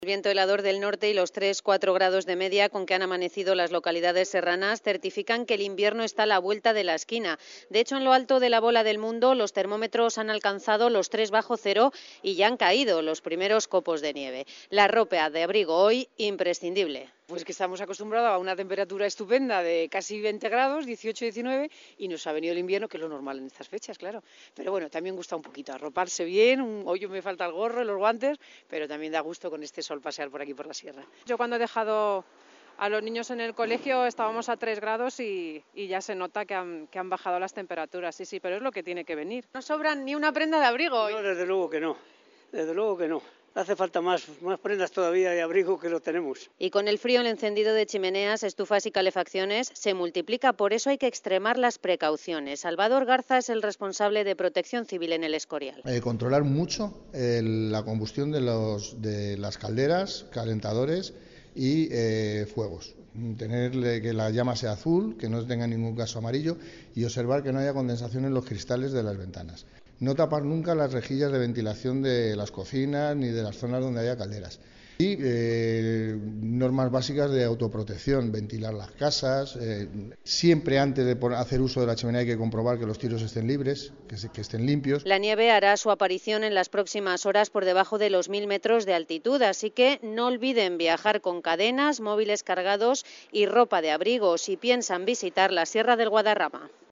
El viento helador del norte y los 3-4 grados de media con que han amanecido las localidades serranas certifican que el invierno está a la vuelta de la esquina. De hecho, en lo alto de la bola del mundo, los termómetros han alcanzado los 3 bajo cero y ya han caído los primeros copos de nieve. La ropa de abrigo hoy imprescindible. Pues que estamos acostumbrados a una temperatura estupenda de casi 20 grados, 18, 19, y nos ha venido el invierno, que es lo normal en estas fechas, claro. Pero bueno, también gusta un poquito arroparse bien, hoy me falta el gorro y los guantes, pero también da gusto con este sol pasear por aquí por la sierra. Yo cuando he dejado a los niños en el colegio estábamos a 3 grados y ya se nota que han bajado las temperaturas, sí, pero es lo que tiene que venir. No sobran ni una prenda de abrigo hoy. No, desde luego que no, desde luego que no. Hace falta más prendas todavía de abrigo que lo tenemos. Y con el frío, el encendido de chimeneas, estufas y calefacciones se multiplica, por eso hay que extremar las precauciones. Salvador Garza es el responsable de Protección Civil en el Escorial. Controlar mucho la combustión de las calderas, calentadores y fuegos. Tener que la llama sea azul, que no tenga ningún caso amarillo y observar que no haya condensación en los cristales de las ventanas. No tapar nunca las rejillas de ventilación de las cocinas ni de las zonas donde haya calderas. Y normas básicas de autoprotección, ventilar las casas. Siempre antes de hacer uso de la chimenea hay que comprobar que los tiros estén libres, que estén limpios. La nieve hará su aparición en las próximas horas por debajo de los 1000 metros de altitud, así que no olviden viajar con cadenas, móviles cargados y ropa de abrigo si piensan visitar la Sierra del Guadarrama.